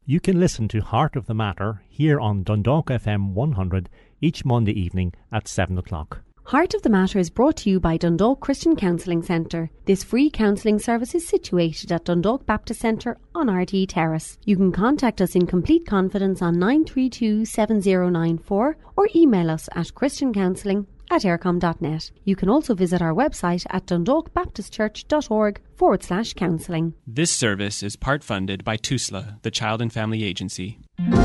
You can listen to Heart of the Matter here on Dundalk FM 100 each Monday evening at 7 o'clock. Heart of the Matter is brought to you by Dundalk Christian Counselling Centre. This free counselling service is situated at Dundalk Baptist Centre on RT Terrace. You can contact us in complete confidence on 932 7094 or email us at christiancounselling@aircom.net. You can also visit our website at dundalkbaptistchurch.org/counselling. This service is part funded by TUSLA, the Child and Family Agency.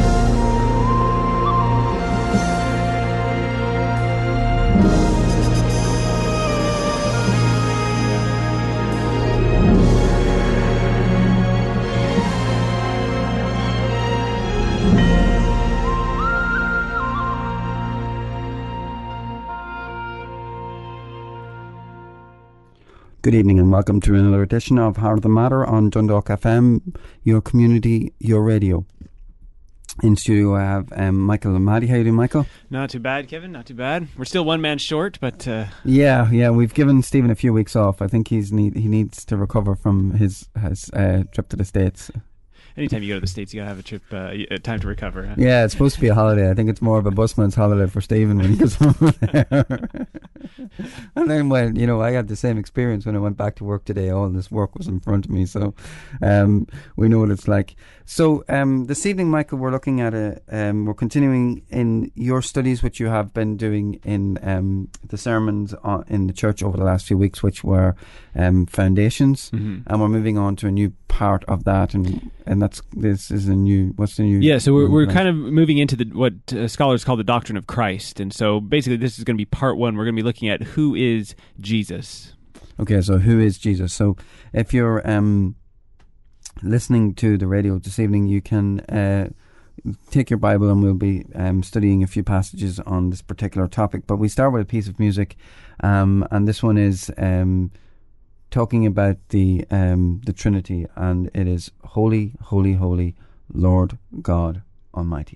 Good evening and welcome to another edition of Heart of the Matter on Dundalk FM, your community, your radio. In studio I have Michael and Maddie. How you doing, Michael? Not too bad, Kevin, not too bad. We're still one man short, but... Yeah, we've given Stephen a few weeks off. I think he needs to recover from his trip to the States. Anytime you go to the States, you gotta have a trip, time to recover. Huh? Yeah, it's supposed to be a holiday. I think it's more of a busman's holiday for Stephen when he goes over there. And then I had the same experience when I went back to work today. All this work was in front of me, so we know what it's like. So this evening, Michael, we're looking at we're continuing in your studies, which you have been doing in the sermons in the church over the last few weeks, which were foundations, and we're moving on to a new part of that, and this is a new. What's the new? Yeah, so we're kind of moving into what scholars call the doctrine of Christ, and so basically this is going to be part one. We're going to be looking at who is Jesus. Okay, so who is Jesus? So if you're listening to the radio this evening, you can take your Bible and we'll be studying a few passages on this particular topic. But we start with a piece of music, and this one is talking about the Trinity, and it is Holy, Holy, Holy, Lord God Almighty.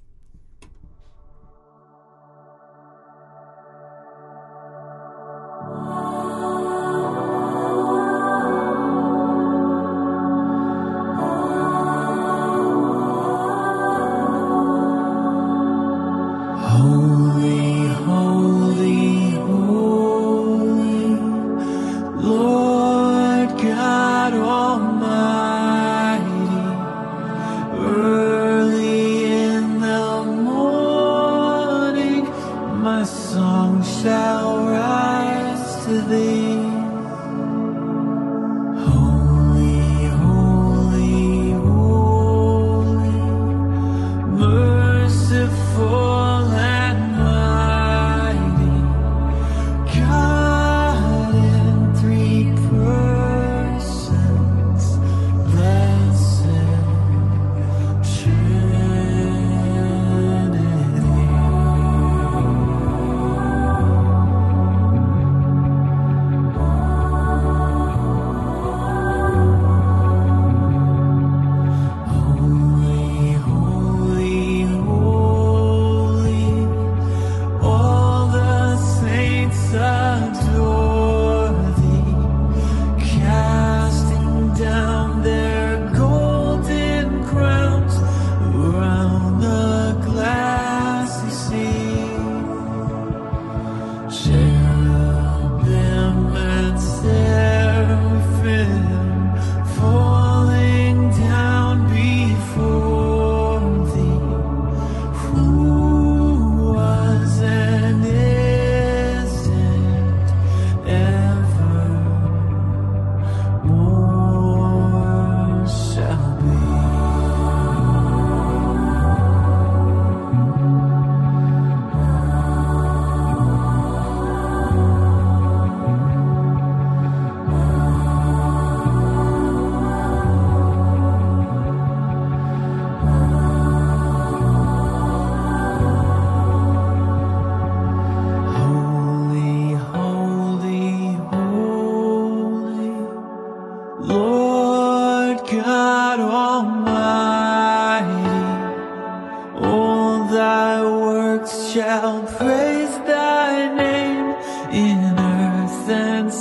shall praise thy name in earth and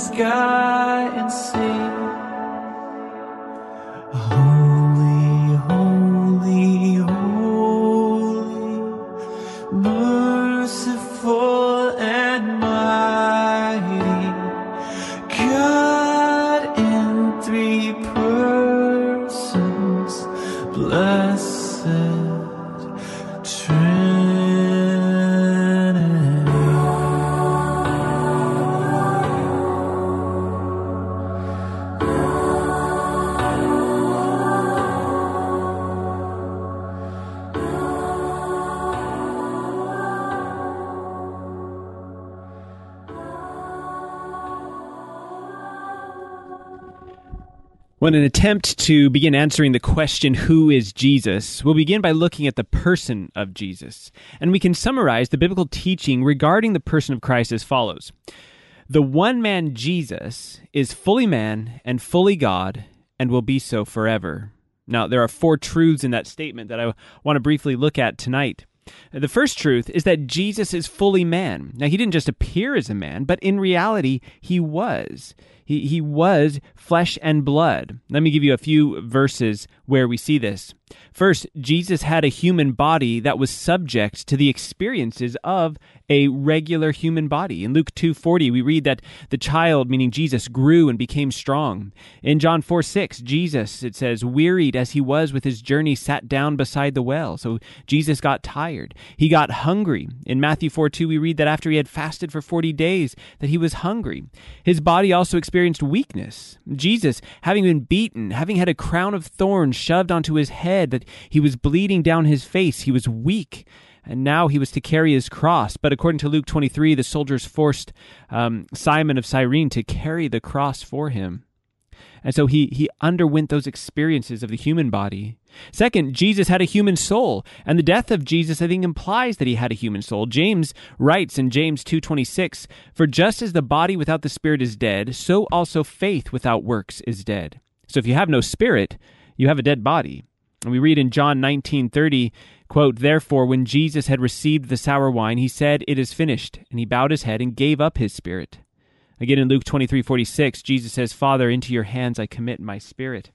sky and sea. Holy, holy, blessed Trinity. Well, in an attempt to begin answering the question, who is Jesus, we'll begin by looking at the person of Jesus. And we can summarize the biblical teaching regarding the person of Christ as follows. The one man Jesus is fully man and fully God and will be so forever. Now, there are 4 truths in that statement that I want to briefly look at tonight. The first truth is that Jesus is fully man. Now, he didn't just appear as a man, but in reality, he was. He was flesh and blood. Let me give you a few verses where we see this. First, Jesus had a human body that was subject to the experiences of a regular human body. In Luke 2:40, we read that the child, meaning Jesus, grew and became strong. In John 4:6, Jesus, it says, wearied as he was with his journey, sat down beside the well. So Jesus got tired. He got hungry. In Matthew 4:2, we read that after he had fasted for 40 days, that he was hungry. His body also experienced weakness. Jesus, having been beaten, having had a crown of thorns shoved onto his head, that he was bleeding down his face, he was weak. And now he was to carry his cross. But according to Luke 23, the soldiers forced Simon of Cyrene to carry the cross for him. And so he underwent those experiences of the human body. Second, Jesus had a human soul. And the death of Jesus, I think, implies that he had a human soul. James writes in James 2:26, "For just as the body without the spirit is dead, so also faith without works is dead." So if you have no spirit, you have a dead body. And we read in John 19:30, quote, "Therefore, when Jesus had received the sour wine, he said, 'It is finished.' And he bowed his head and gave up his spirit." Again, in Luke 23:46, Jesus says, "Father, into your hands I commit my spirit."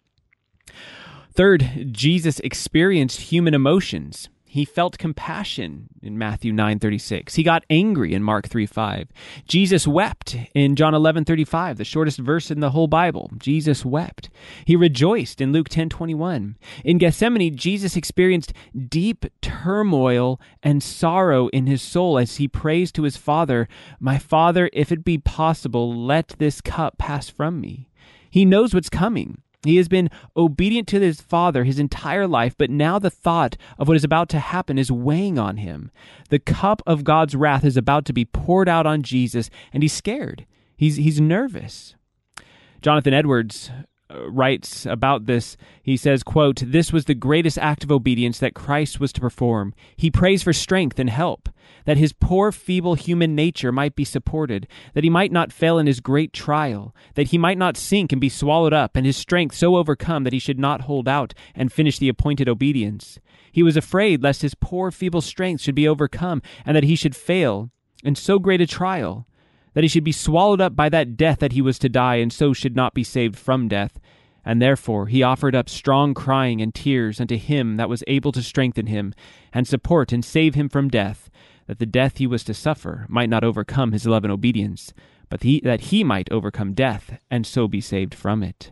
Third, Jesus experienced human emotions. He felt compassion in Matthew 9:36. He got angry in Mark 3:5. Jesus wept in John 11:35, the shortest verse in the whole Bible. Jesus wept. He rejoiced in Luke 10:21. In Gethsemane, Jesus experienced deep turmoil and sorrow in his soul as he prays to his Father, "My Father, if it be possible, let this cup pass from me." He knows what's coming. He has been obedient to his Father his entire life, but now the thought of what is about to happen is weighing on him. The cup of God's wrath is about to be poured out on Jesus, and he's scared. He's nervous. Jonathan Edwards writes about this. He says, quote, "This was the greatest act of obedience that Christ was to perform. He prays for strength and help, that his poor, feeble human nature might be supported, that he might not fail in his great trial, that he might not sink and be swallowed up, and his strength so overcome that he should not hold out and finish the appointed obedience. He was afraid lest his poor, feeble strength should be overcome, and that he should fail in so great a trial, that he should be swallowed up by that death that he was to die, and so should not be saved from death. And therefore he offered up strong crying and tears unto him that was able to strengthen him, and support and save him from death, that the death he was to suffer might not overcome his love and obedience, but that he might overcome death, and so be saved from it."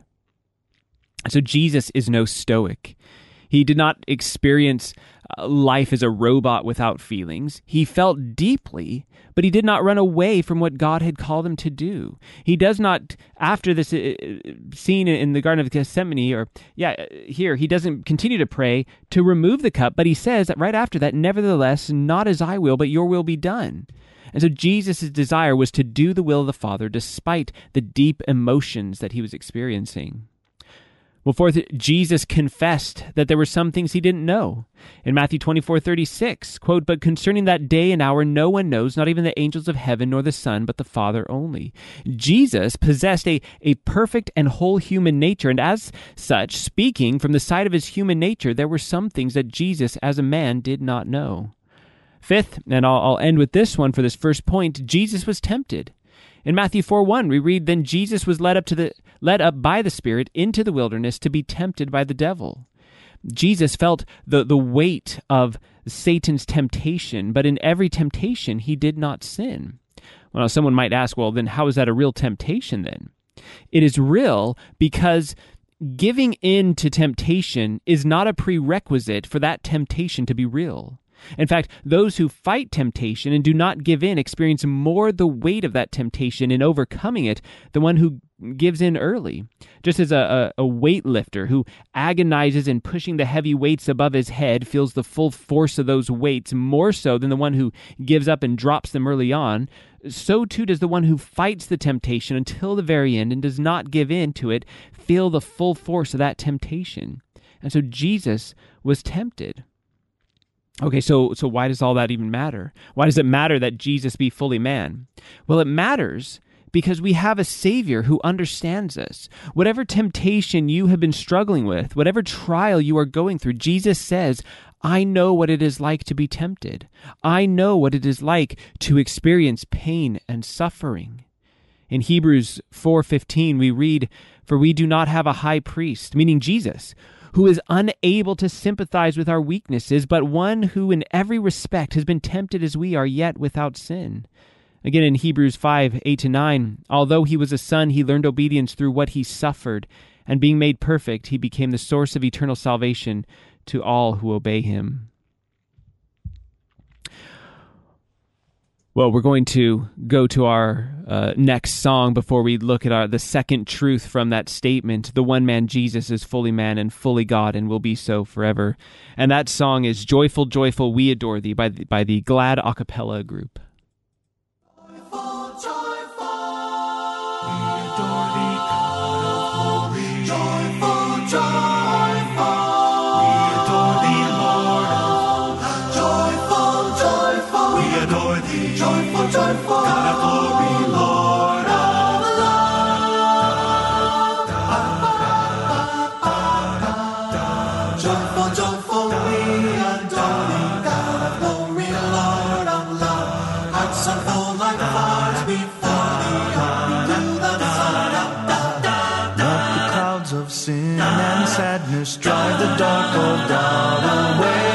So Jesus is no Stoic. He did not experience life as a robot without feelings. He felt deeply, but he did not run away from what God had called him to do. He does not, after this scene in the Garden of Gethsemane, here, he doesn't continue to pray to remove the cup, but he says that right after that, "Nevertheless, not as I will, but your will be done." And so Jesus' desire was to do the will of the Father despite the deep emotions that he was experiencing. Well, fourth, Jesus confessed that there were some things he didn't know. In Matthew 24:36, quote, "But concerning that day and hour no one knows, not even the angels of heaven nor the Son, but the Father only." Jesus possessed a perfect and whole human nature, and as such, speaking from the side of his human nature, there were some things that Jesus as a man did not know. Fifth, and I'll end with this one for this first point, Jesus was tempted. In Matthew 4:1, we read, "Then Jesus was led up by the Spirit into the wilderness to be tempted by the devil." Jesus felt the weight of Satan's temptation, but in every temptation he did not sin. Well, someone might ask, well, then how is that a real temptation then? It is real because giving in to temptation is not a prerequisite for that temptation to be real. In fact, those who fight temptation and do not give in experience more the weight of that temptation in overcoming it than one who gives in early. Just as a weightlifter who agonizes in pushing the heavy weights above his head feels the full force of those weights more so than the one who gives up and drops them early on, so too does the one who fights the temptation until the very end and does not give in to it feel the full force of that temptation. And so Jesus was tempted. Okay, so why does all that even matter? Why does it matter that Jesus be fully man? Well, it matters because we have a Savior who understands us. Whatever temptation you have been struggling with, whatever trial you are going through, Jesus says, I know what it is like to be tempted. I know what it is like to experience pain and suffering. In Hebrews 4:15, we read, "For we do not have a high priest," meaning Jesus, "who is unable to sympathize with our weaknesses, but one who in every respect has been tempted as we are, yet without sin." Again, in Hebrews 5:8-9, "Although he was a son, he learned obedience through what he suffered, and being made perfect, he became the source of eternal salvation to all who obey him." Well, we're going to go to our next song before we look at the second truth from that statement. The one man, Jesus, is fully man and fully God and will be so forever. And that song is "Joyful, Joyful, We Adore Thee" by the Glad a cappella group. Joyful, joyful, we adore thee, God of glory. Joyful, joyful, we adore thee, Lord of all. Joyful, joyful, we adore thee. Joyful, joyful, God of glory, Lord of love. Joyful, joyful, we adore thee, God of glory, Lord of love. Hearts are full like fires before thee, up to the sun. Let the clouds of sin and sadness drive the dark old doubt away.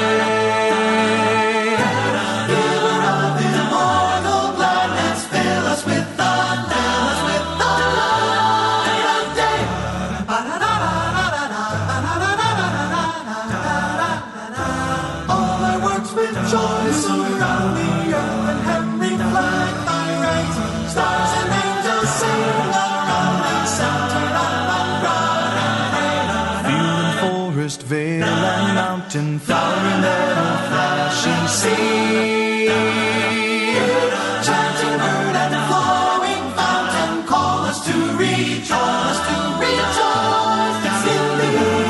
Joy surround the earth and heaven reflect thy rays. Stars and angels sing around thee, centered on thy broad and field and forest, vale and mountain, flower and meadow, flashing sea. Chanting bird and flowing fountain, call us to rejoice, call us to rejoice in thee.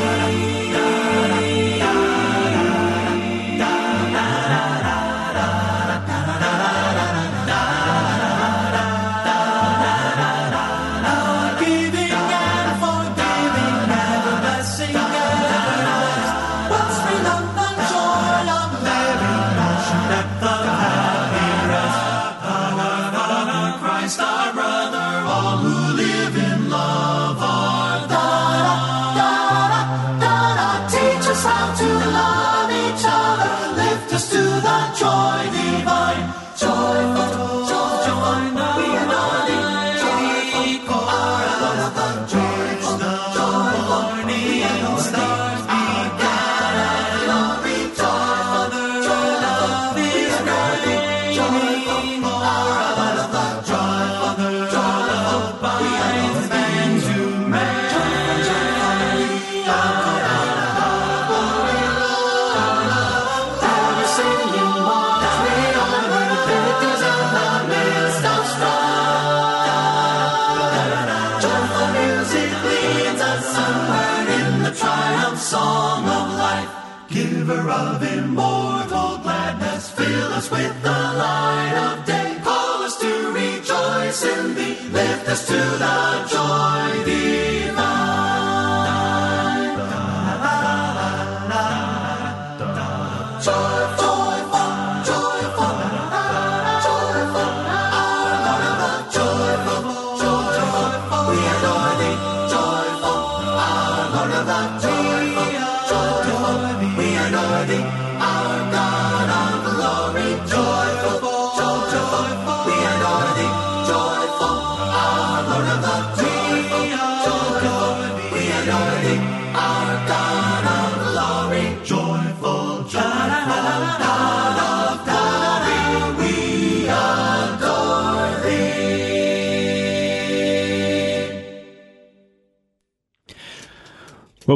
Giver of immortal gladness, fill us with the light of day. Call us to rejoice in thee, lift us to the joy divine. Joyful, joyful, joyful, our Lord of love. Joyful, joyful, we adore thee. Joyful, our Lord of love. Joyful, we adore thee, our God of glory. Joyful, joyful, we adore thee. Joyful, our Lord of love. Joyful, we adore thee.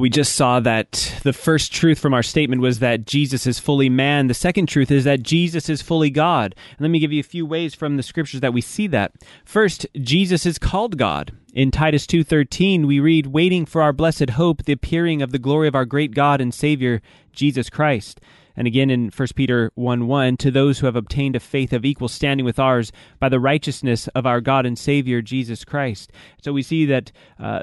Well, we just saw that the first truth from our statement was that Jesus is fully man. The second truth is that Jesus is fully God. And let me give you a few ways from the scriptures that we see that. First, Jesus is called God. In Titus 2:13, we read, "Waiting for our blessed hope, the appearing of the glory of our great God and Savior, Jesus Christ." And again in 1 Peter 1:1, "To those who have obtained a faith of equal standing with ours by the righteousness of our God and Savior, Jesus Christ." So we see that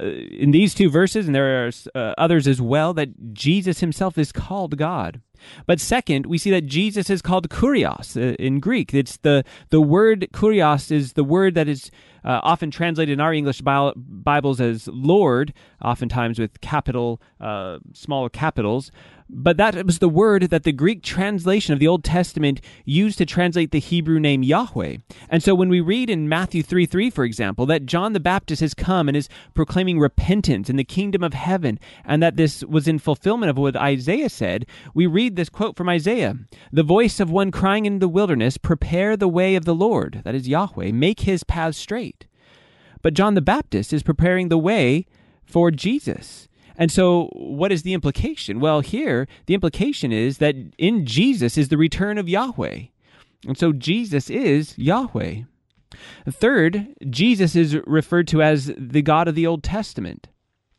in these two verses, and there are others as well, that Jesus himself is called God. But second, we see that Jesus is called Kurios in Greek. It's the word Kurios is the word that is often translated in our English Bibles as Lord, oftentimes with capital, small capitals. But that was the word that the Greek translation of the Old Testament used to translate the Hebrew name Yahweh. And so when we read in Matthew 3:3, for example, that John the Baptist has come and is proclaiming repentance in the kingdom of heaven, and that this was in fulfillment of what Isaiah said, we read this quote from Isaiah, "The voice of one crying in the wilderness, prepare the way of the Lord," that is Yahweh, "make his paths straight." But John the Baptist is preparing the way for Jesus. And so what is the implication? Well, here, the implication is that in Jesus is the return of Yahweh. And so Jesus is Yahweh. Third, Jesus is referred to as the God of the Old Testament.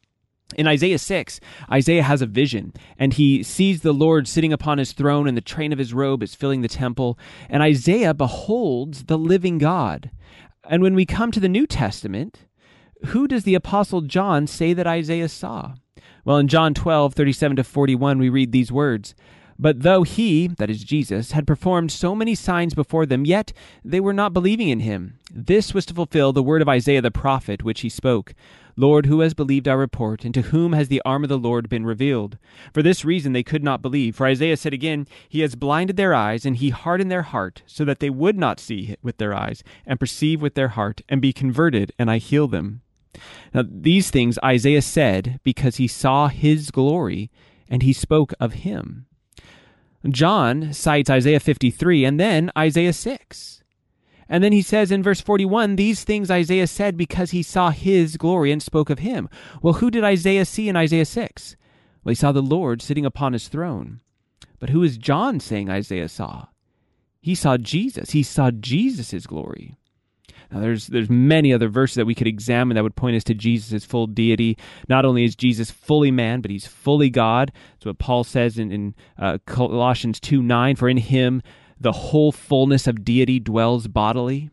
In Isaiah 6, Isaiah has a vision, and he sees the Lord sitting upon his throne, and the train of his robe is filling the temple. And Isaiah beholds the living God. And when we come to the New Testament, who does the Apostle John say that Isaiah saw? Well, in John 12:37-41, we read these words, "But though he," that is Jesus, "had performed so many signs before them, yet they were not believing in him. This was to fulfill the word of Isaiah the prophet, which he spoke. Lord, who has believed our report, and to whom has the arm of the Lord been revealed? For this reason they could not believe. For Isaiah said again, He has blinded their eyes, and he hardened their heart, so that they would not see with their eyes, and perceive with their heart, and be converted, and I heal them." Now, these things Isaiah said because he saw his glory, and he spoke of him. John cites Isaiah 53 and then Isaiah 6. And then he says in verse 41, these things Isaiah said because he saw his glory and spoke of him. Well, who did Isaiah see in Isaiah 6? Well, he saw the Lord sitting upon his throne. But who is John saying Isaiah saw? He saw Jesus. He saw Jesus' glory. Now, there's many other verses that we could examine that would point us to Jesus' full deity. Not only is Jesus fully man, but he's fully God. That's what Paul says in Colossians 2:9, for in him the whole fullness of deity dwells bodily.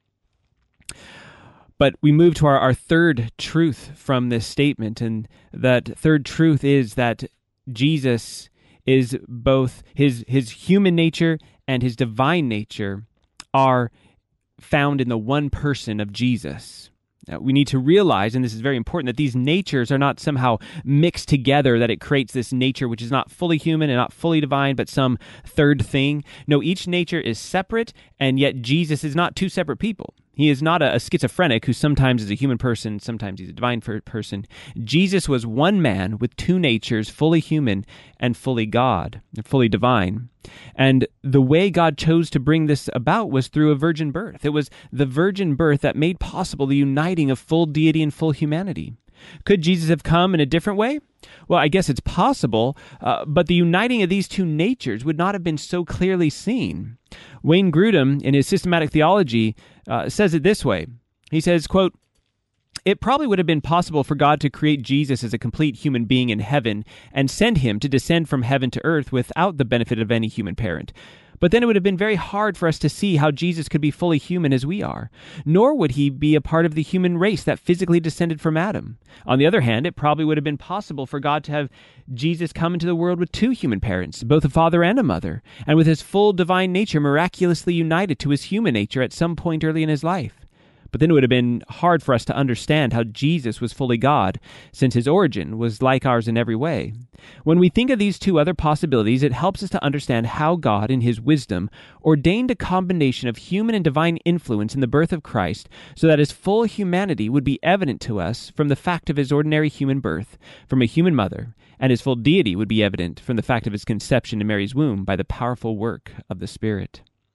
But we move to our third truth from this statement, and that third truth is that Jesus is both his human nature and his divine nature are found in the one person of Jesus. Now, we need to realize, and this is very important, that these natures are not somehow mixed together, that it creates this nature which is not fully human and not fully divine, but some third thing. No, each nature is separate, and yet Jesus is not two separate people. He is not a schizophrenic who sometimes is a human person, sometimes he's a divine person. Jesus was one man with two natures, fully human and fully God, fully divine. And the way God chose to bring this about was through a virgin birth. It was the virgin birth that made possible the uniting of full deity and full humanity. Could Jesus have come in a different way? Well, I guess it's possible, but the uniting of these two natures would not have been so clearly seen. Wayne Grudem, in his Systematic Theology, says it this way. He says, quote, "It probably would have been possible for God to create Jesus as a complete human being in heaven and send him to descend from heaven to earth without the benefit of any human parent. But then it would have been very hard for us to see how Jesus could be fully human as we are, nor would he be a part of the human race that physically descended from Adam. On the other hand, it probably would have been possible for God to have Jesus come into the world with two human parents, both a father and a mother, and with his full divine nature miraculously united to his human nature at some point early in his life. But then it would have been hard for us to understand how Jesus was fully God, since his origin was like ours in every way. When we think of these two other possibilities, it helps us to understand how God, in his wisdom, ordained a combination of human and divine influence in the birth of Christ, so that his full humanity would be evident to us from the fact of his ordinary human birth, from a human mother, and his full deity would be evident from the fact of his conception in Mary's womb by the powerful work of the Spirit."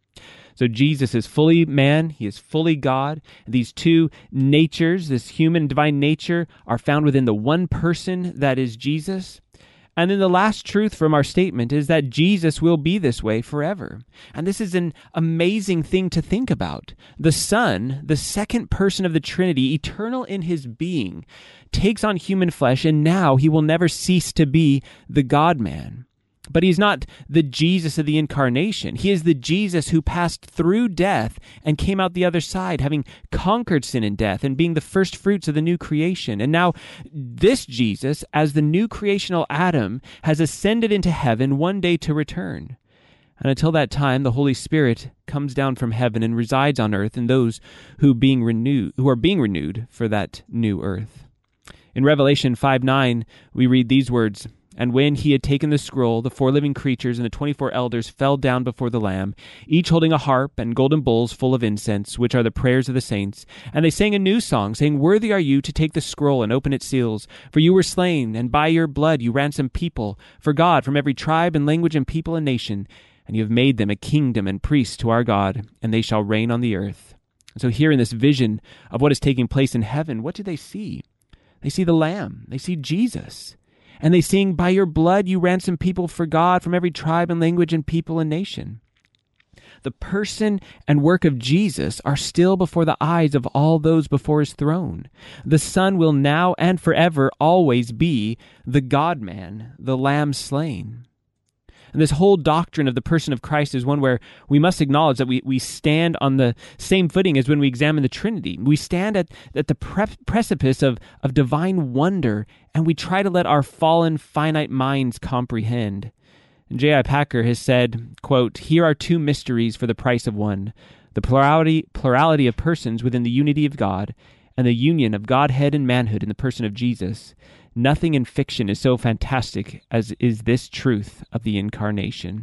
So Jesus is fully man, he is fully God. These two natures, this human and divine nature, are found within the one person that is Jesus. And then the last truth from our statement is that Jesus will be this way forever. And this is an amazing thing to think about. The Son, the second person of the Trinity, eternal in his being, takes on human flesh, and now he will never cease to be the God-man. But he's not the Jesus of the incarnation. He is the Jesus who passed through death and came out the other side, having conquered sin and death and being the first fruits of the new creation. And now this Jesus, as the new creational Adam, has ascended into heaven one day to return. And until that time, the Holy Spirit comes down from heaven and resides on earth in those who are being renewed for that new earth. In Revelation 5:9, we read these words, "And when he had taken the scroll, the 4 living creatures and the 24 elders fell down before the Lamb, each holding a harp and golden bowls full of incense, which are the prayers of the saints. And they sang a new song, saying, 'Worthy are you to take the scroll and open its seals. For you were slain, and by your blood you ransomed people for God from every tribe and language and people and nation. And you have made them a kingdom and priests to our God, and they shall reign on the earth.'" So here in this vision of what is taking place in heaven, what do they see? They see the Lamb. They see Jesus. And they sing, "By your blood you ransom people for God from every tribe and language and people and nation." The person and work of Jesus are still before the eyes of all those before his throne. The Son will now and forever always be the God-man, the Lamb slain. And this whole doctrine of the person of Christ is one where we must acknowledge that we stand on the same footing as when we examine the Trinity. We stand at the precipice of divine wonder, and we try to let our fallen, finite minds comprehend. And J.I. Packer has said, quote, "Here are 2 mysteries for the price of one, the plurality of persons within the unity of God, and the union of Godhead and manhood in the person of Jesus. Nothing in fiction is so fantastic as is this truth of the incarnation."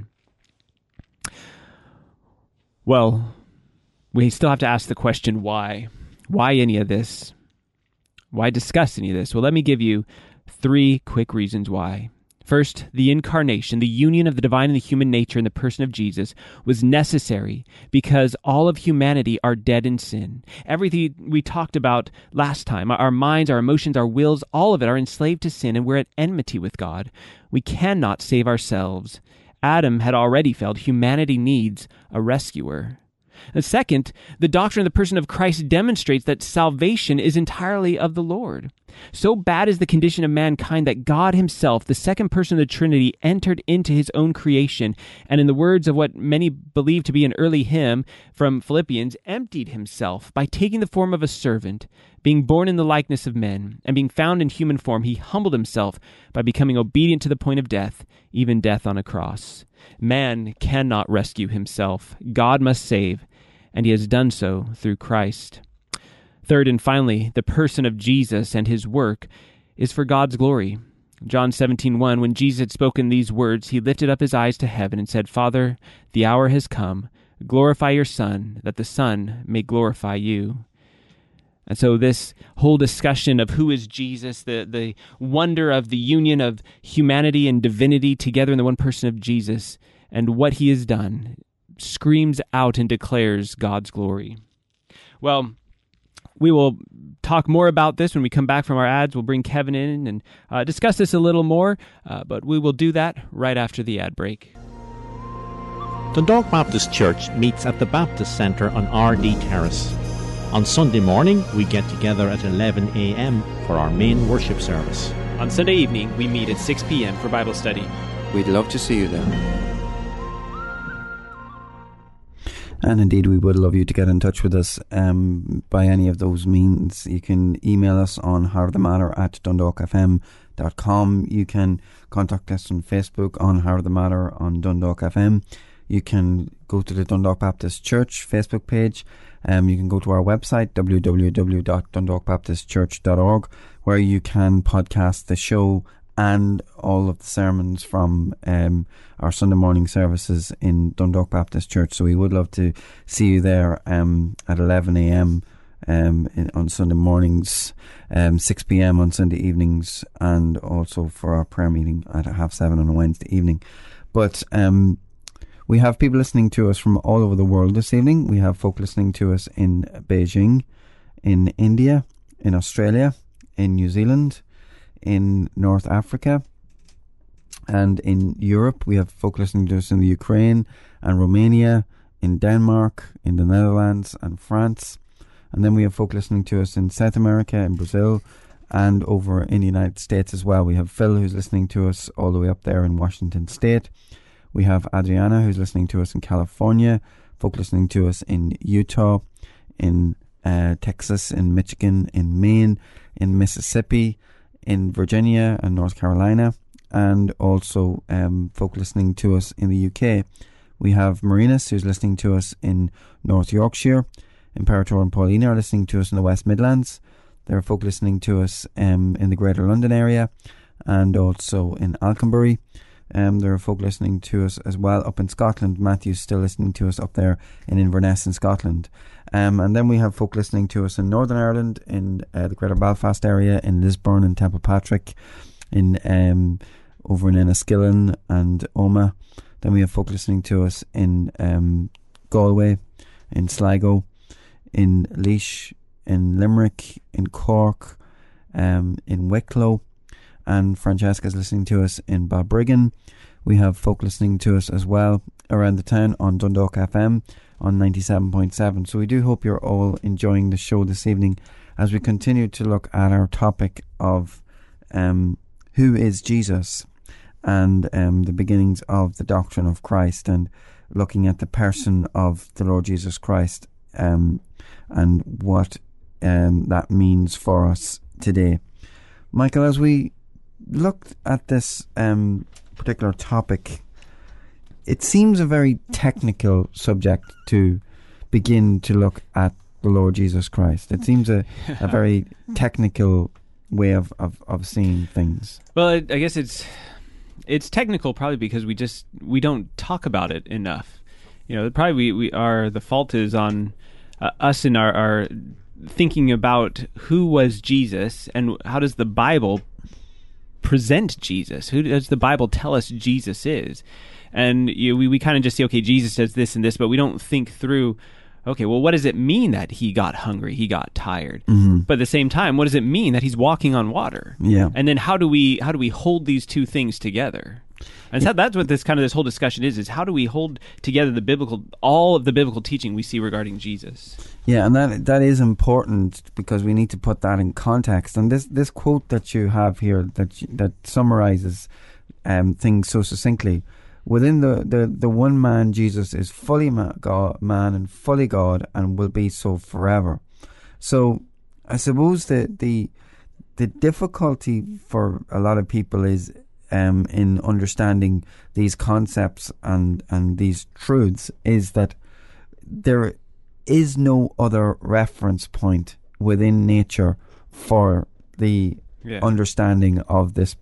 Well, we still have to ask the question, why? Why any of this? Why discuss any of this? Well, let me give you 3 quick reasons why. First, the incarnation, the union of the divine and the human nature in the person of Jesus, was necessary because all of humanity are dead in sin. Everything we talked about last time, our minds, our emotions, our wills, all of it are enslaved to sin, and we're at enmity with God. We cannot save ourselves. Adam had already failed. Humanity needs a rescuer. And second, the doctrine of the person of Christ demonstrates that salvation is entirely of the Lord. So bad is the condition of mankind that God himself, the second person of the Trinity, entered into his own creation, and in the words of what many believe to be an early hymn from Philippians, emptied himself by taking the form of a servant, being born in the likeness of men, and being found in human form, he humbled himself by becoming obedient to the point of death, even death on a cross. Man cannot rescue himself. God must save, and he has done so through Christ. Third and finally, the person of Jesus and his work is for God's glory. John 17:1, when Jesus had spoken these words, he lifted up his eyes to heaven and said, "Father, the hour has come. Glorify your Son, that the Son may glorify you." And so this whole discussion of who is Jesus, the wonder of the union of humanity and divinity together in the one person of Jesus, and what he has done, screams out and declares God's glory. Well, we will talk more about this when we come back from our ads. We'll bring Kevin in and discuss this a little more, but we will do that right after the ad break. Dundalk Baptist Church meets at the Baptist Centre on RD Terrace. On Sunday morning, we get together at 11 a.m. for our main worship service. On Sunday evening, we meet at 6 p.m. for Bible study. We'd love to see you there. And indeed, we would love you to get in touch with us by any of those means. You can email us on heartofthematter@dundalkfm.com. You can contact us on Facebook on Heart of the Matter on Dundalk FM. You can go to the Dundalk Baptist Church Facebook page. You can go to our website, www.dundalkbaptistchurch.org, where you can podcast the show and all of the sermons from our Sunday morning services in Dundalk Baptist Church. So we would love to see you there at 11 a.m. On Sunday mornings, 6 p.m. on Sunday evenings, and also for our prayer meeting at 7:30 on a Wednesday evening. But We have people listening to us from all over the world this evening. We have folk listening to us in Beijing, in India, in Australia, in New Zealand, in North Africa, and in Europe. We have folk listening to us in the Ukraine and Romania, in Denmark, in the Netherlands and France. And then we have folk listening to us in South America, in Brazil, and over in the United States as well. We have Phil, who's listening to us all the way up there in Washington State. We have Adriana, who's listening to us in California, folk listening to us in Utah, in Texas, in Michigan, in Maine, in Mississippi, in Virginia and North Carolina, and also folk listening to us in the UK. We have Marinus, who's listening to us in North Yorkshire. Imperator and Paulina are listening to us in the West Midlands. There are folk listening to us in the Greater London area and also in Alconbury. There are folk listening to us as well up in Scotland. Matthew's still listening to us up there in Inverness in Scotland. And then we have folk listening to us in Northern Ireland, in the Greater Belfast area, in Lisburn and Templepatrick, in over in Enniskillen and Omagh. Then we have folk listening to us in Galway, in Sligo, in Laois, in Limerick, in Cork, in Wicklow, and Francesca's listening to us in Balbriggan. We have folk listening to us as well around the town on Dundalk FM on 97.7. So we do hope you're all enjoying the show this evening as we continue to look at our topic of who is Jesus, and the beginnings of the doctrine of Christ, and looking at the person of the Lord Jesus Christ, and what that means for us today. Michael, as we looked at this particular topic, it seems a very technical subject to begin to look at the Lord Jesus Christ. It seems a very technical way of seeing things. Well, I guess it's technical probably because we don't talk about it enough. Probably we are, the fault is on us in our thinking about who was Jesus and how does the Bible present Jesus. Who does the Bible tell us Jesus is? And we kind of just say, okay, Jesus says this and this, but we don't think through, okay, well, what does it mean that he got hungry, he got tired? Mm-hmm. But at the same time, what does it mean that he's walking on water? Yeah. And then how do we hold these two things together? And so that's what this whole discussion is how do we hold together all of the biblical teaching we see regarding Jesus? Yeah, and that is important because we need to put that in context. And this quote that you have here that summarizes things so succinctly, within the one man, Jesus is fully man and fully God, and will be so forever. So I suppose the difficulty for a lot of people is in understanding these concepts and these truths is that there is no other reference point within nature for the understanding of this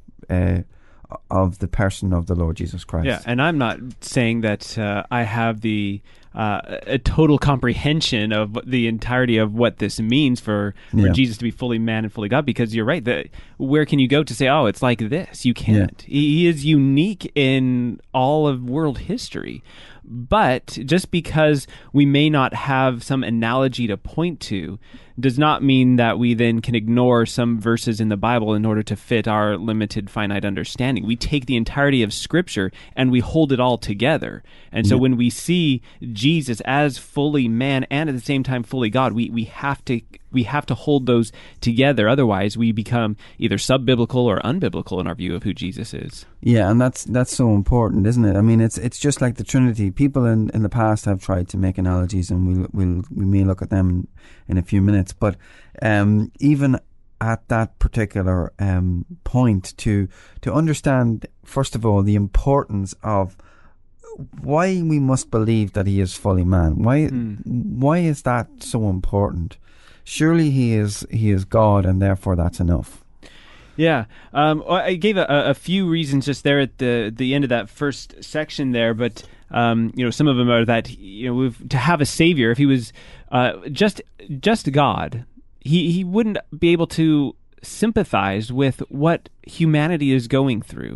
of the person of the Lord Jesus Christ. Yeah, and I'm not saying that I have a total comprehension of the entirety of what this means for Jesus to be fully man and fully God, because you're right. Where can you go to say, oh, it's like this? You can't. Yeah. He is unique in all of world history. But just because we may not have some analogy to point to does not mean that we then can ignore some verses in the Bible in order to fit our limited, finite understanding. We take the entirety of Scripture and we hold it all together. And so when we see Jesus as fully man and at the same time fully God, we have to hold those together. Otherwise, we become either sub-biblical or unbiblical in our view of who Jesus is. Yeah, and that's so important, isn't it? I mean, it's just like the Trinity. People in the past have tried to make analogies, and we may look at them in a few minutes. But even at that particular point, to understand, first of all, the importance of why we must believe that he is fully man. Why is that so important? Surely he is God, and therefore that's enough. Yeah, I gave a few reasons just there at the end of that first section there, but some of them are that to have a savior, if he was just God, he wouldn't be able to sympathize with what humanity is going through.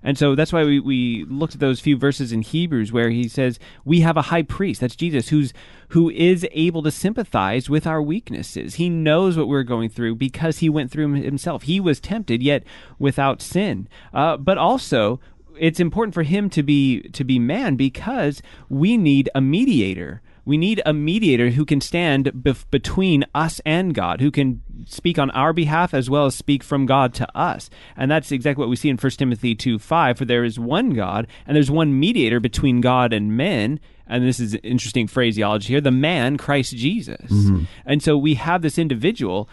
And so that's why we looked at those few verses in Hebrews where he says, we have a high priest, that's Jesus, who is able to sympathize with our weaknesses. He knows what we're going through because he went through himself. He was tempted, yet without sin. But also, it's important for him to be man because we need a mediator. We need a mediator who can stand between us and God, who can speak on our behalf as well as speak from God to us. And that's exactly what we see in 1 Timothy 2:5, for there is one God, and there's one mediator between God and men, and this is interesting phraseology here, the man, Christ Jesus. And so we have this individual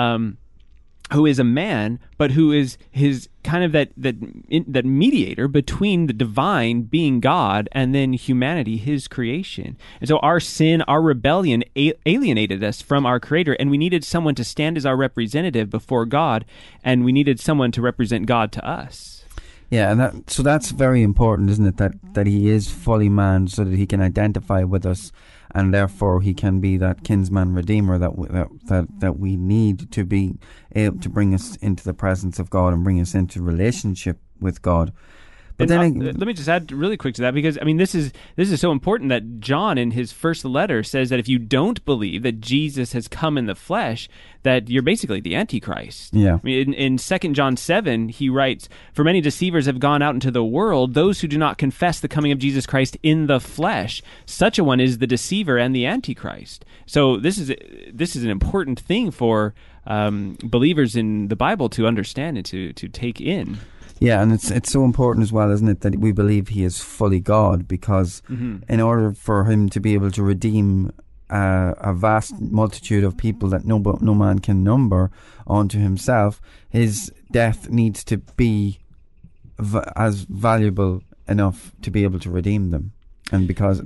who is a man, but who is his kind of that mediator between the divine being God and then humanity, his creation. And so our sin, our rebellion alienated us from our Creator, and we needed someone to stand as our representative before God, and we needed someone to represent God to us. Yeah, and that's very important, isn't it? That he is fully man, so that he can identify with us, and therefore he can be that kinsman redeemer that we need to be able to bring us into the presence of God and bring us into relationship with God. But then let me just add really quick to that, because I mean this is so important that John in his first letter says that if you don't believe that Jesus has come in the flesh, that you're basically the Antichrist. Yeah. I mean, in 2 John 7, he writes, "For many deceivers have gone out into the world, those who do not confess the coming of Jesus Christ in the flesh. Such a one is the deceiver and the Antichrist." So this is an important thing for believers in the Bible to understand and to take in. Yeah, and it's so important as well, isn't it, that we believe he is fully God, because in order for him to be able to redeem a vast multitude of people that no man can number onto himself, his death needs to be as valuable enough to be able to redeem them. And because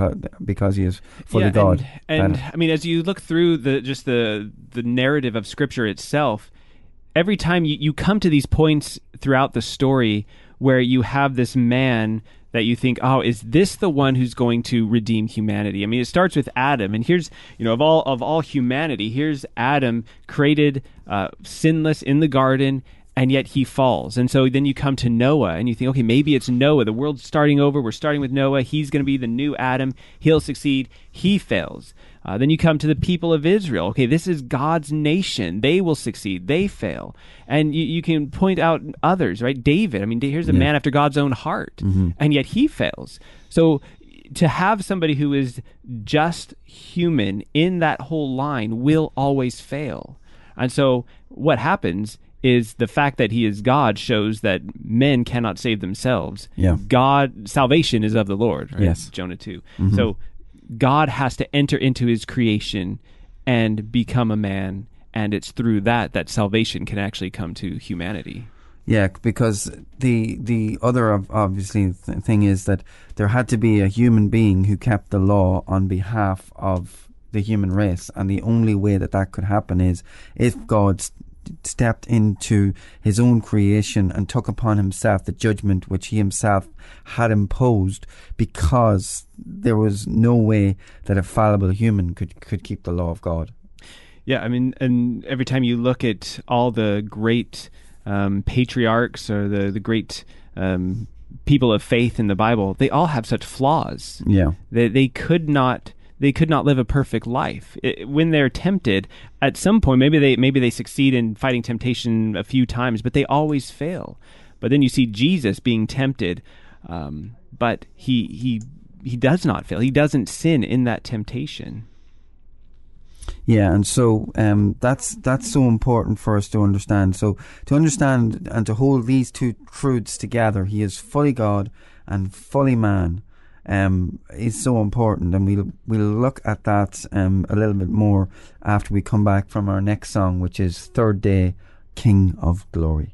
he is fully God. And I mean, as you look through the narrative of Scripture itself, every time you come to these points throughout the story where you have this man that you think, oh, is this the one who's going to redeem humanity? I mean, it starts with Adam, and here's, of all humanity, here's Adam created sinless in the garden, and yet he falls. And so then you come to Noah, and you think, okay, maybe it's Noah. The world's starting over. We're starting with Noah. He's going to be the new Adam. He'll succeed. He fails. Then you come to the people of Israel. Okay, this is God's nation. They will succeed. They fail. And you can point out others, right? David. I mean, here's a man after God's own heart, and yet he fails. So to have somebody who is just human in that whole line will always fail. And so what happens is the fact that he is God shows that men cannot save themselves. Yeah. Salvation is of the Lord, right? Yes. Jonah 2. So God has to enter into his creation and become a man, and it's through that salvation can actually come to humanity. Yeah, because the other obviously thing is that there had to be a human being who kept the law on behalf of the human race, and the only way that could happen is if God stepped into his own creation and took upon himself the judgment which he himself had imposed, because there was no way that a fallible human could keep the law of God. Yeah, I mean, and every time you look at all the great patriarchs or the great people of faith in the Bible, they all have such flaws. Yeah. They could not live a perfect life. When they're tempted, at some point, maybe they succeed in fighting temptation a few times, but they always fail. But then you see Jesus being tempted, but he does not fail. He doesn't sin in that temptation. Yeah, and so that's so important for us to understand. So to understand and to hold these two truths together, he is fully God and fully man, is so important, and we'll look at that a little bit more after we come back from our next song, which is Third Day, King of Glory.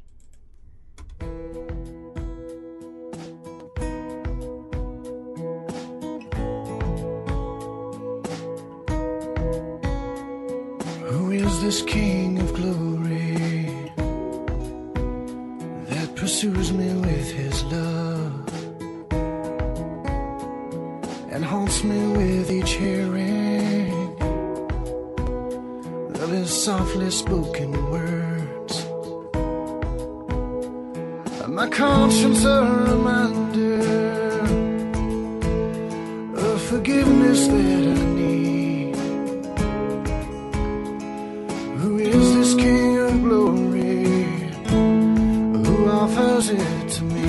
Who is this King of Glory that pursues me with his love and haunts me with each hearing of his softly spoken words? my conscience a reminder of forgiveness that I need. Who is this King of glory? Who offers it to me?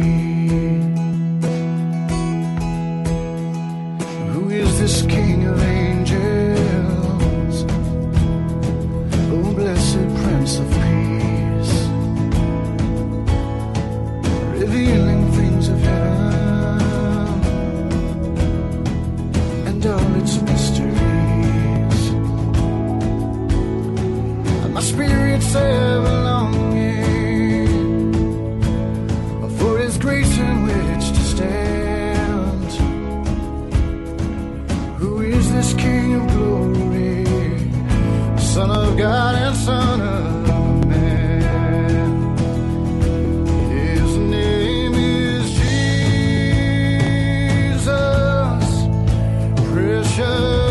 Who is this King of angels? Oh, blessed Prince of Peace, revealing things of heaven and all its mysteries. And my spirit's ever longing for His grace in which to stand. Who is this King of glory? Son of God and Son of man. His name is Jesus, precious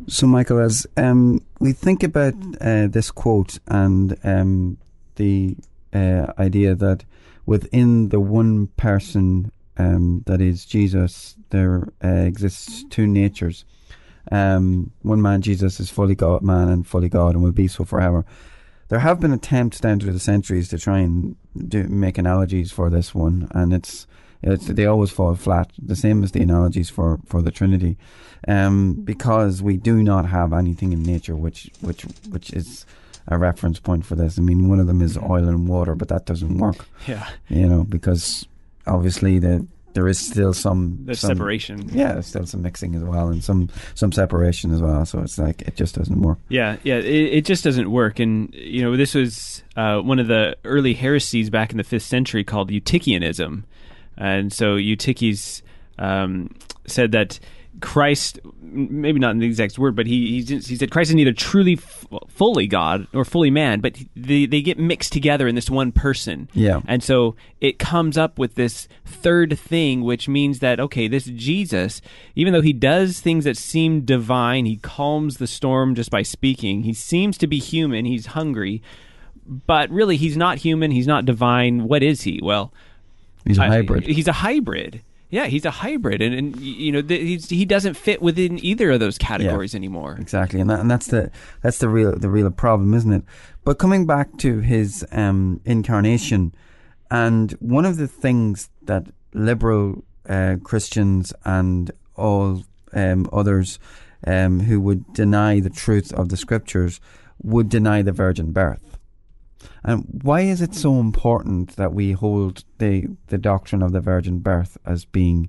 So, Michael, as we think about this quote and the idea that within the one person that is Jesus, there exists two natures. One man, Jesus, is fully God, man, and fully God, and will be so forever. There have been attempts down through the centuries to try and make analogies for this one, and they always fall flat. The same as the analogies for the Trinity, because we do not have anything in nature which is a reference point for this. I mean, one of them is oil and water, but that doesn't work. Yeah, because obviously there is still some separation. Yeah, there's still some mixing as well, and some separation as well. So it's like it just doesn't work. Yeah, it just doesn't work. And this was one of the early heresies back in the 5th century called Eutychianism. And so Eutyches said that Christ, maybe not in the exact word, but he said Christ is neither truly fully God nor fully man, but they get mixed together in this one person. Yeah. And so it comes up with this third thing, which means that, okay, this Jesus, even though he does things that seem divine, he calms the storm just by speaking, he seems to be human, he's hungry, but really he's not human, he's not divine. What is he? Well, he's a hybrid. He's a hybrid. Yeah, he's a hybrid, and he doesn't fit within either of those categories anymore. Exactly, and that's the real problem, isn't it? But coming back to his incarnation, and one of the things that liberal Christians and all others who would deny the truth of the Scriptures would deny the virgin birth. And why is it so important that we hold the doctrine of the virgin birth as being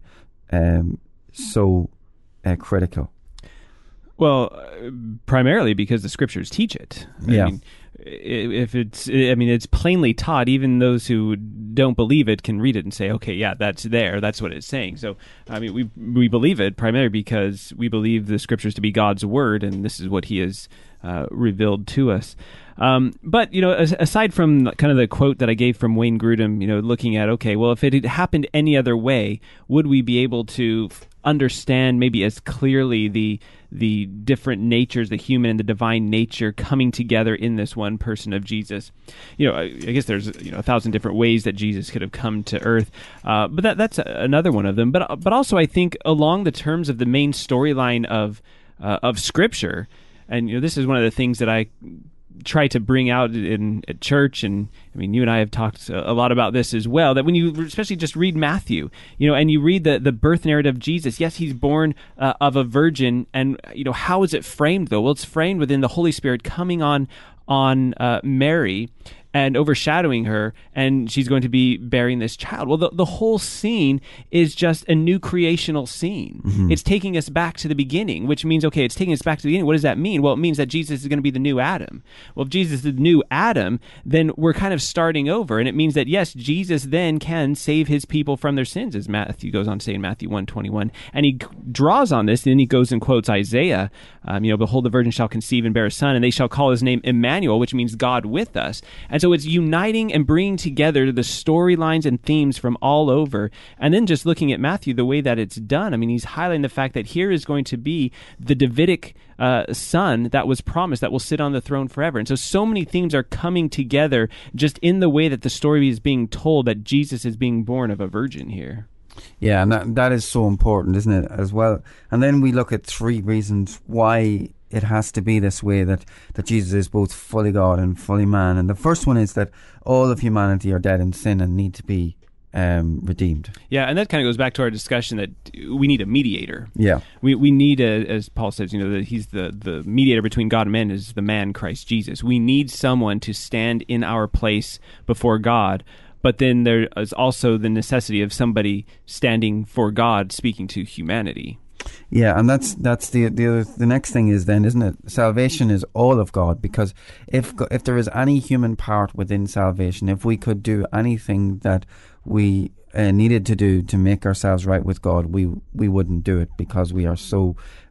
so critical? Well, primarily because the Scriptures teach it. I mean, it's plainly taught. Even those who don't believe it can read it and say, okay, yeah, that's there. That's what it's saying. So, I mean, we believe it primarily because we believe the Scriptures to be God's word, and this is what He has revealed to us. But, aside from kind of the quote that I gave from Wayne Grudem, looking at, okay, well, if it had happened any other way, would we be able to understand maybe as clearly the different natures, the human and the divine nature coming together in this one person of Jesus? I guess there's 1,000 different ways that Jesus could have come to earth, but that's another one of them. But also I think along the terms of the main storyline of Scripture, and this is one of the things that I try to bring out at church, and I mean, you and I have talked a lot about this as well, that when you especially just read Matthew, and you read the birth narrative of Jesus, yes, he's born of a virgin, and how is it framed though? Well, it's framed within the Holy Spirit coming on Mary and overshadowing her, and she's going to be bearing this child. Well, the whole scene is just a new creational scene. Mm-hmm. It's taking us back to the beginning, which means, okay, it's taking us back to the beginning. What does that mean? Well, it means that Jesus is going to be the new Adam. Well, if Jesus is the new Adam, then we're kind of starting over, and it means that, yes, Jesus then can save his people from their sins, as Matthew goes on to say in Matthew 1:21. And he draws on this, and then he goes and quotes Isaiah, behold, the virgin shall conceive and bear a son, and they shall call his name Emmanuel, which means God with us. And so it's uniting and bringing together the storylines and themes from all over. And then just looking at Matthew, the way that it's done, I mean, he's highlighting the fact that here is going to be the Davidic son that was promised, that will sit on the throne forever. And so many themes are coming together just in the way that the story is being told, that Jesus is being born of a virgin here. Yeah, and that is so important, isn't it, as well? And then we look at 3 reasons why it has to be this way, that Jesus is both fully God and fully man. And the first one is that all of humanity are dead in sin and need to be redeemed. Yeah, and that kind of goes back to our discussion that we need a mediator. Yeah. We need, as Paul says, that he's the mediator between God and man is the man Christ Jesus. We need someone to stand in our place before God. But then there is also the necessity of somebody standing for God, speaking to humanity. Yeah, and that's the next thing is then, isn't it? Salvation is all of God, because if there is any human part within salvation, if we could do anything that we needed to do to make ourselves right with God, we wouldn't do it, because we are so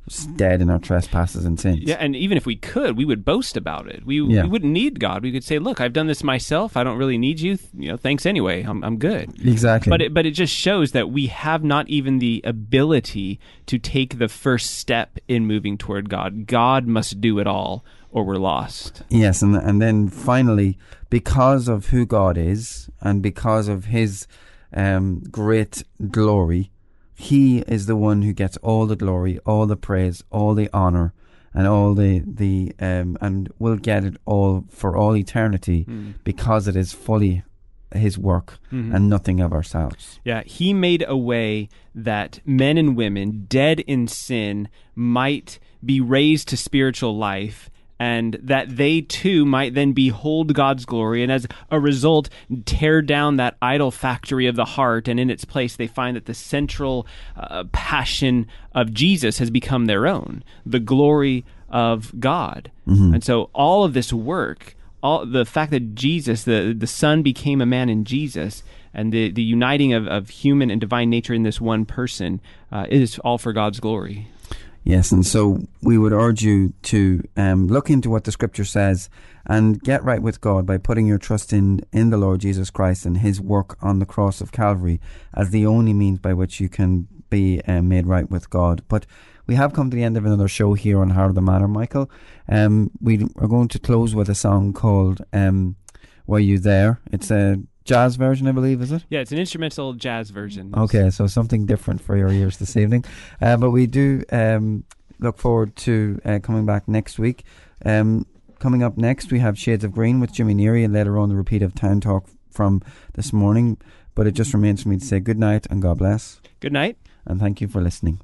dead in our trespasses and sins. Yeah, and even if we could, we would boast about it. We wouldn't need God. We could say, "Look, I've done this myself. I don't really need you. Thanks anyway. I'm good." Exactly. But it just shows that we have not even the ability to take the first step in moving toward God. God must do it all, or we're lost. Yes, and then finally, because of who God is and because of His great glory, He is the one who gets all the glory, all the praise, all the honor, and all the and will get it all for all eternity, because it is fully His work and nothing of ourselves. Yeah, He made a way that men and women dead in sin might be raised to spiritual life, and that they too might then behold God's glory, and as a result tear down that idol factory of the heart, and in its place they find that the central passion of Jesus has become their own, the glory of God. And so all of this work, the fact that Jesus, the Son, became a man in Jesus, and the uniting of human and divine nature in this one person is all for God's glory. Yes, and so we would urge you to look into what the Scripture says and get right with God by putting your trust in the Lord Jesus Christ and His work on the cross of Calvary as the only means by which you can be made right with God. But we have come to the end of another show here on Heart of the Matter, Michael. We are going to close with a song called Were You There? It's a jazz version, I believe, is it? Yeah, it's an instrumental jazz version. Okay, so something different for your ears this evening. But we do look forward to coming back next week. Coming up next, we have Shades of Green with Jimmy Neary, and later on the repeat of Town Talk from this morning. But it just remains for me to say good night and God bless. Good night. And thank you for listening.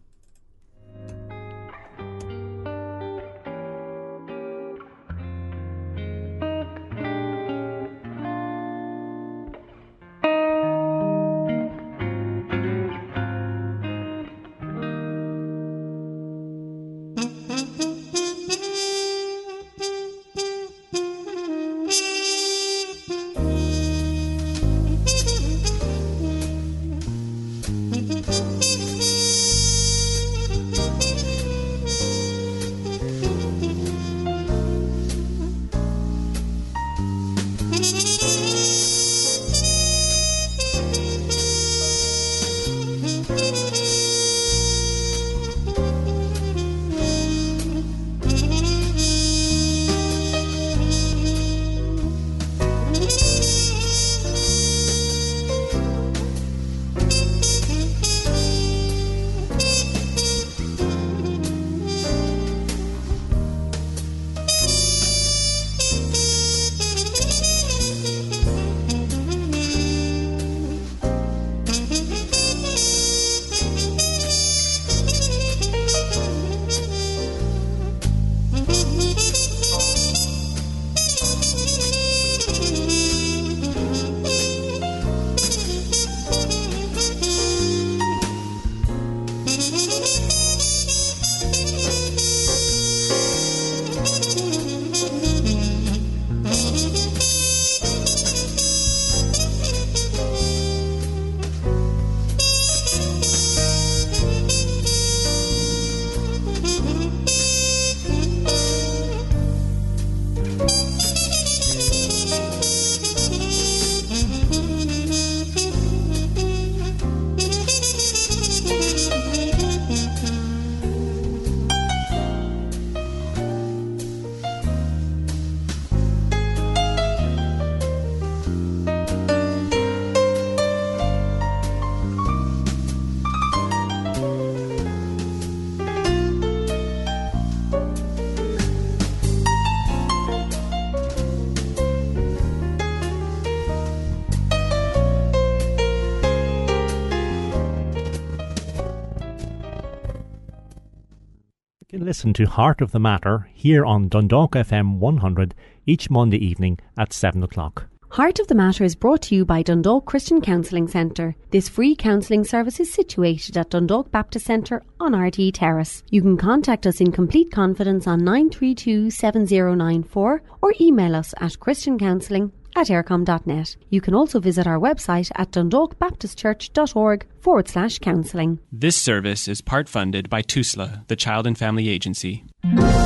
Listen to Heart of the Matter here on Dundalk FM 100 each Monday evening at 7 o'clock. Heart of the Matter is brought to you by Dundalk Christian Counselling Centre. This free counselling service is situated at Dundalk Baptist Centre on RD Terrace. You can contact us in complete confidence on 932 7094 or email us at christiancounselling eircom.net. You can also visit our website at dundalkbaptistchurch.org/counselling. This service is part funded by TUSLA, the Child and Family Agency.